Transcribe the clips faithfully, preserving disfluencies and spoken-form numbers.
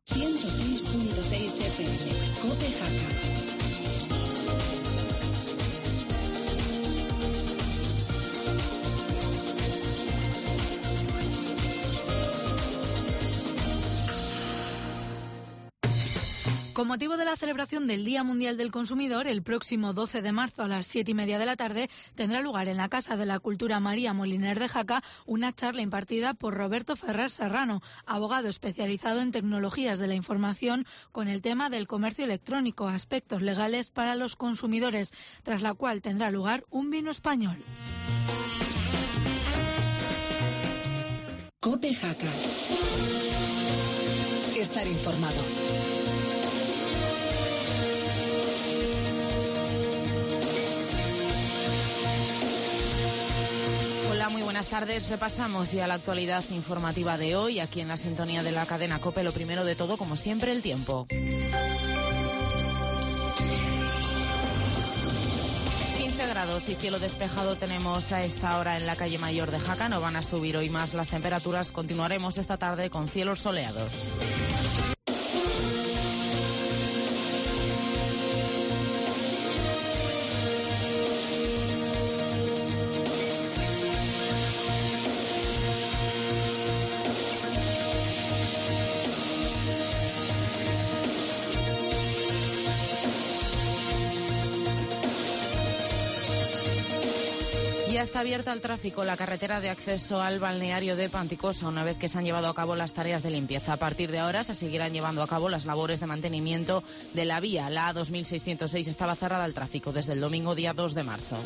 ciento seis punto seis F M, COPE Jaca. Con motivo de la celebración del Día Mundial del Consumidor, el próximo doce de marzo a las siete y media de la tarde tendrá lugar en la Casa de la Cultura María Moliner de Jaca una charla impartida por Roberto Ferrer Serrano, abogado especializado en tecnologías de la información, con el tema del comercio electrónico, aspectos legales para los consumidores, tras la cual tendrá lugar un vino español. COPE Jaca. Estar informado. Hola, muy buenas tardes. Repasamos ya la actualidad informativa de hoy aquí en la sintonía de la cadena COPE. Lo primero de todo, como siempre, el tiempo. quince grados y cielo despejado tenemos a esta hora en la calle Mayor de Jaca. No van a subir hoy más las temperaturas. Continuaremos esta tarde con cielos soleados. Ya está abierta al tráfico la carretera de acceso al balneario de Panticosa, una vez que se han llevado a cabo las tareas de limpieza. A partir de ahora se seguirán llevando a cabo las labores de mantenimiento de la vía. La A dos mil seiscientos seis estaba cerrada al tráfico desde el domingo día dos de marzo.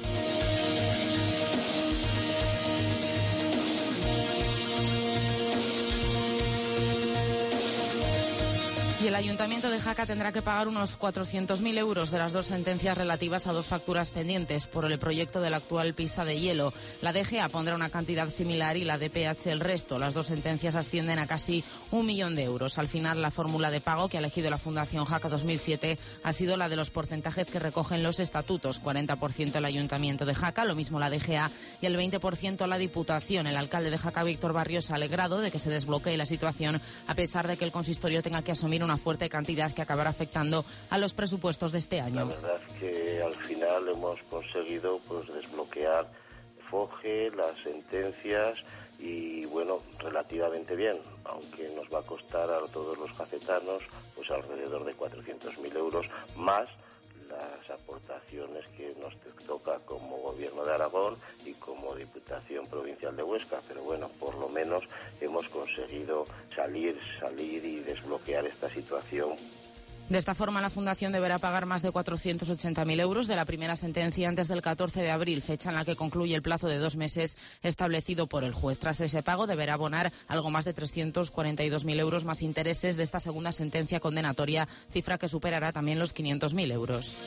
Y el Ayuntamiento de Jaca tendrá que pagar unos cuatrocientos mil euros de las dos sentencias relativas a dos facturas pendientes por el proyecto de la actual pista de hielo. La D G A pondrá una cantidad similar y la D P H el resto. Las dos sentencias ascienden a casi un millón de euros. Al final, la fórmula de pago que ha elegido la Fundación Jaca dos mil siete ha sido la de los porcentajes que recogen los estatutos. cuarenta por ciento el Ayuntamiento de Jaca, lo mismo la D G A, y el veinte por ciento la Diputación. El alcalde de Jaca, Víctor Barrios, se ha alegrado de que se desbloquee la situación, a pesar de que el consistorio tenga que asumir una fuerte cantidad que acabará afectando a los presupuestos de este año. La verdad es que al final hemos conseguido pues desbloquear Foge, las sentencias y bueno, relativamente bien, aunque nos va a costar a todos los jacetanos pues alrededor de cuatrocientos mil euros más las aportaciones que nos toca como Gobierno de Aragón y como Diputación Provincial de Huesca, pero bueno, por lo menos hemos conseguido salir, salir y desbloquear esta situación. De esta forma, la Fundación deberá pagar más de cuatrocientos ochenta mil euros de la primera sentencia antes del catorce de abril, fecha en la que concluye el plazo de dos meses establecido por el juez. Tras ese pago, deberá abonar algo más de trescientos cuarenta y dos mil euros más intereses de esta segunda sentencia condenatoria, cifra que superará también los quinientos mil euros.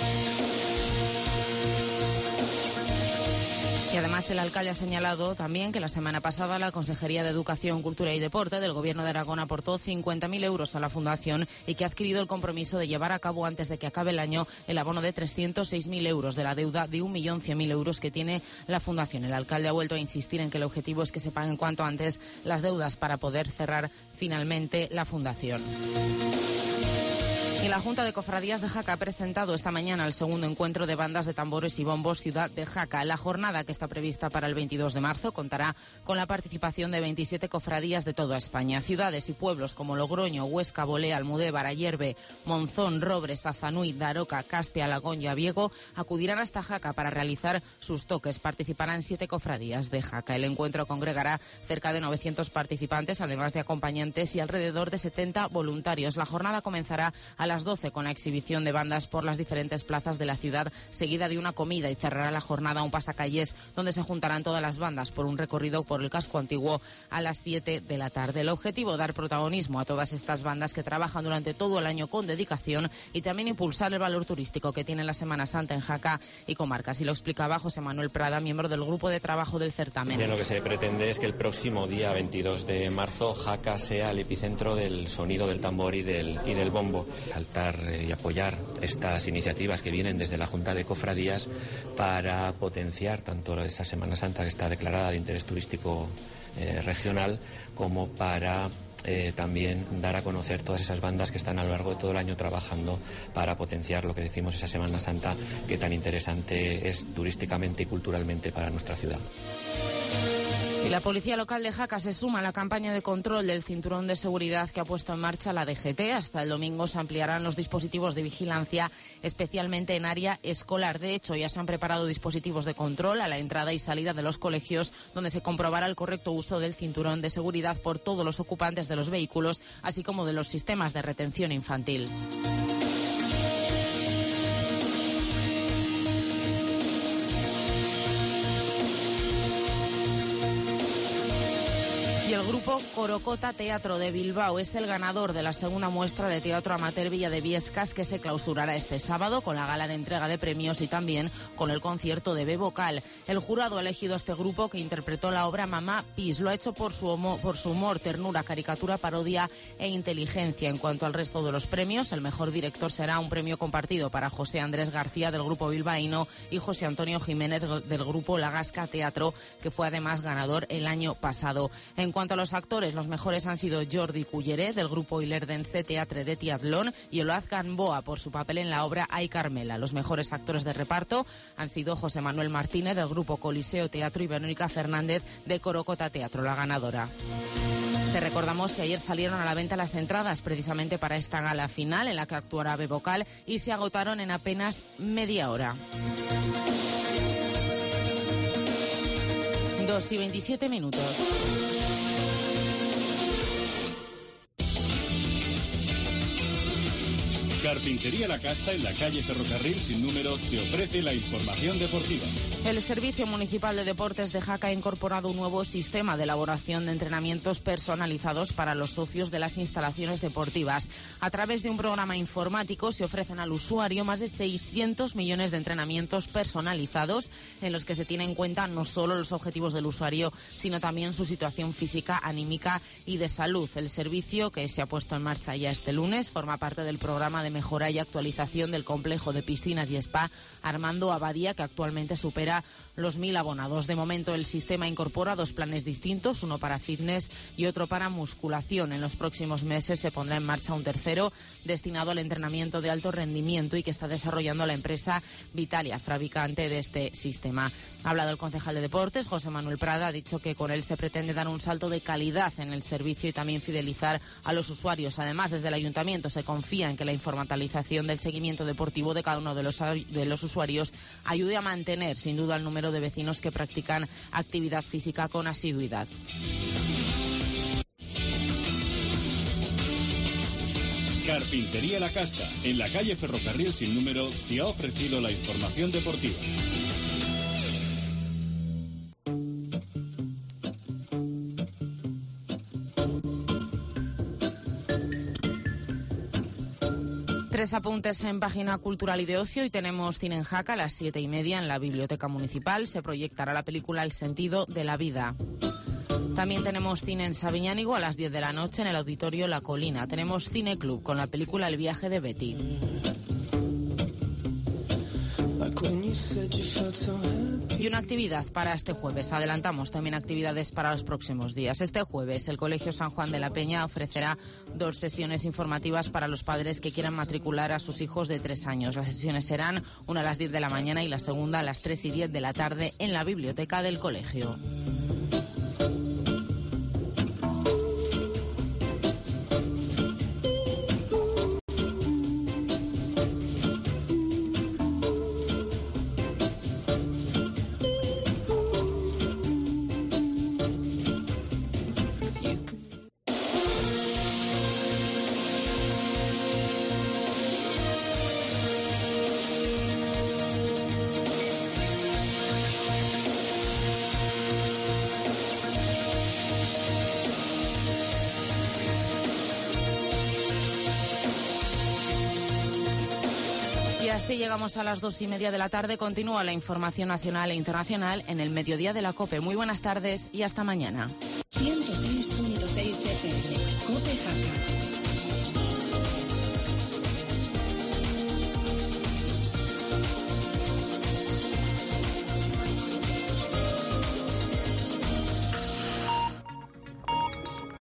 Y además el alcalde ha señalado también que la semana pasada la Consejería de Educación, Cultura y Deporte del Gobierno de Aragón aportó cincuenta mil euros a la Fundación y que ha adquirido el compromiso de llevar a cabo antes de que acabe el año el abono de trescientos seis mil euros de la deuda de un millón cien mil euros que tiene la Fundación. El alcalde ha vuelto a insistir en que el objetivo es que se paguen cuanto antes las deudas para poder cerrar finalmente la Fundación. Y la Junta de Cofradías de Jaca ha presentado esta mañana el segundo encuentro de bandas de tambores y bombos Ciudad de Jaca. La jornada, que está prevista para el veintidós de marzo, contará con la participación de veintisiete cofradías de toda España. Ciudades y pueblos como Logroño, Huesca, Bolea, Almudévar, Ayerbe, Monzón, Robres, Azanui, Daroca, Caspia, Alagón y Abiego acudirán hasta Jaca para realizar sus toques. Participarán siete cofradías de Jaca. El encuentro congregará cerca de novecientos participantes, además de acompañantes y alrededor de setenta voluntarios. La jornada comenzará a las doce con la exhibición de bandas por las diferentes plazas de la ciudad, seguida de una comida, y cerrará la jornada un pasacalles donde se juntarán todas las bandas por un recorrido por el casco antiguo a las siete de la tarde. El objetivo, dar protagonismo a todas estas bandas que trabajan durante todo el año con dedicación y también impulsar el valor turístico que tiene la Semana Santa en Jaca y comarcas. Y lo explicaba José Manuel Prada, miembro del grupo de trabajo del certamen. Bien, lo que se pretende es que el próximo día veintidós de marzo Jaca sea el epicentro del sonido del tambor y del, y del bombo. resaltar y apoyar estas iniciativas que vienen desde la Junta de Cofradías para potenciar tanto esa Semana Santa que está declarada de interés turístico eh, regional, como para Eh, también dar a conocer todas esas bandas que están a lo largo de todo el año trabajando para potenciar lo que decimos esa Semana Santa que tan interesante es turísticamente y culturalmente para nuestra ciudad. Y la Policía Local de Jaca se suma a la campaña de control del cinturón de seguridad que ha puesto en marcha la D G T. Hasta el domingo se ampliarán los dispositivos de vigilancia, especialmente en área escolar. De hecho, ya se han preparado dispositivos de control a la entrada y salida de los colegios, donde se comprobará el correcto uso del cinturón de seguridad por todos los ocupantes de los vehículos, así como de los sistemas de retención infantil. Y el grupo Corocota Teatro de Bilbao es el ganador de la segunda muestra de teatro amateur Villa de Biescas, que se clausurará este sábado con la gala de entrega de premios y también con el concierto de B vocal. El jurado ha elegido a este grupo, que interpretó la obra Mamá Pis. Lo ha hecho por su, homo, por su humor, ternura, caricatura, parodia e inteligencia. En cuanto al resto de los premios, el mejor director será un premio compartido para José Andrés García del grupo bilbaíno y José Antonio Jiménez del grupo La Gasca Teatro, que fue además ganador el año pasado. En En cuanto a los actores, los mejores han sido Jordi Culleré, del grupo Ilerdense Teatre de Tiatlón, y Eloaz Gamboa, por su papel en la obra Ay Carmela. Los mejores actores de reparto han sido José Manuel Martínez, del grupo Coliseo Teatro, y Verónica Fernández, de Corocota Teatro, la ganadora. Te recordamos que ayer salieron a la venta las entradas precisamente para esta gala final, en la que actuará B vocal, y se agotaron en apenas media hora. Dos y veintisiete minutos. Carpintería La Casta, en la calle Ferrocarril sin número, te ofrece la información deportiva. El Servicio Municipal de Deportes de Jaca ha incorporado un nuevo sistema de elaboración de entrenamientos personalizados para los socios de las instalaciones deportivas. A través de un programa informático se ofrecen al usuario más de seiscientos millones de entrenamientos personalizados, en los que se tiene en cuenta no solo los objetivos del usuario, sino también su situación física, anímica y de salud. El servicio, que se ha puesto en marcha ya este lunes, forma parte del programa de mejora y actualización del complejo de piscinas y spa Armando Abadía, que actualmente supera los mil abonados. De momento, el sistema incorpora dos planes distintos, uno para fitness y otro para musculación. En los próximos meses se pondrá en marcha un tercero destinado al entrenamiento de alto rendimiento y que está desarrollando la empresa Vitalia, fabricante de este sistema. Ha hablado el concejal de Deportes, José Manuel Prada, ha dicho que con él se pretende dar un salto de calidad en el servicio y también fidelizar a los usuarios. Además, desde el ayuntamiento se confía en que la información del seguimiento deportivo de cada uno de los, de los usuarios ayude a mantener sin duda el número de vecinos que practican actividad física con asiduidad. Carpintería La Casta, en la calle Ferrocarril sin número, te ha ofrecido la información deportiva. Tres apuntes en página cultural y de ocio. Y tenemos cine en Jaca a las siete y media en la Biblioteca Municipal. Se proyectará la película El sentido de la vida. También tenemos cine en Sabiñánigo a las diez de la noche en el Auditorio La Colina. Tenemos Cine Club con la película El viaje de Betty. Y una actividad para este jueves. Adelantamos también actividades para los próximos días. Este jueves el Colegio San Juan de la Peña ofrecerá dos sesiones informativas para los padres que quieran matricular a sus hijos de tres años. Las sesiones serán una a las diez de la mañana y la segunda a las tres y diez de la tarde en la biblioteca del colegio. Así llegamos a las dos y media de la tarde. Continúa la información nacional e internacional en el mediodía de la COPE. Muy buenas tardes y hasta mañana. ciento seis punto seis F M, COPE Jaca.